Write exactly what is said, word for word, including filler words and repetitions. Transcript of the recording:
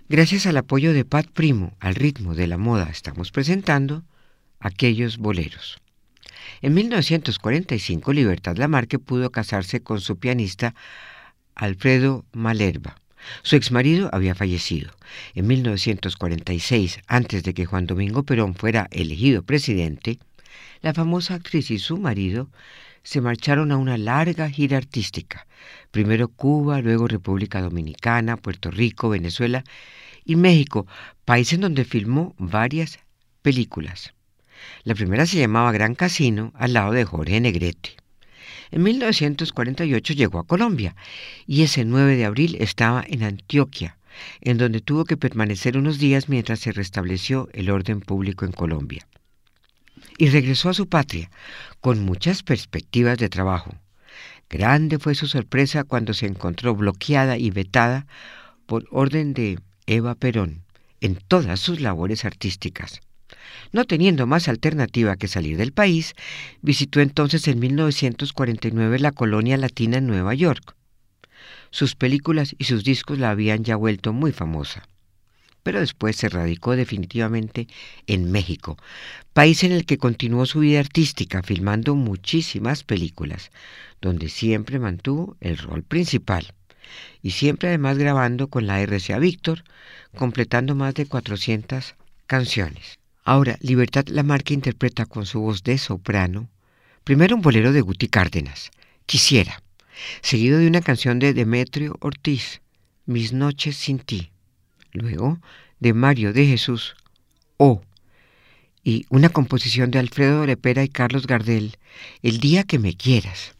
Gracias al apoyo de Pat Primo al ritmo de la moda estamos presentando Aquellos boleros. En mil novecientos cuarenta y cinco Libertad Lamarque pudo casarse con su pianista Alfredo Malerba. Su exmarido había fallecido. En mil novecientos cuarenta y seis, antes de que Juan Domingo Perón fuera elegido presidente, la famosa actriz y su marido se marcharon a una larga gira artística. Primero Cuba, luego República Dominicana, Puerto Rico, Venezuela y México, país en donde filmó varias películas. La primera se llamaba Gran Casino, al lado de Jorge Negrete. En mil novecientos cuarenta y ocho llegó a Colombia y ese nueve de abril estaba en Antioquia, en donde tuvo que permanecer unos días mientras se restableció el orden público en Colombia. Y regresó a su patria con muchas perspectivas de trabajo. Grande fue su sorpresa cuando se encontró bloqueada y vetada por orden de Eva Perón en todas sus labores artísticas. No teniendo más alternativa que salir del país, visitó entonces en mil novecientos cuarenta y nueve la colonia latina en Nueva York. Sus películas y sus discos la habían ya vuelto muy famosa. Pero después se radicó definitivamente en México, país en el que continuó su vida artística filmando muchísimas películas, donde siempre mantuvo el rol principal y siempre además grabando con la R C A Víctor, completando más de cuatrocientas canciones. Ahora, Libertad Lamarque interpreta con su voz de soprano, primero un bolero de Guti Cárdenas, Quisiera, seguido de una canción de Demetrio Ortiz, Mis noches sin ti, luego de Mario de Jesús, Oh, y una composición de Alfredo Lepera y Carlos Gardel, El día que me quieras.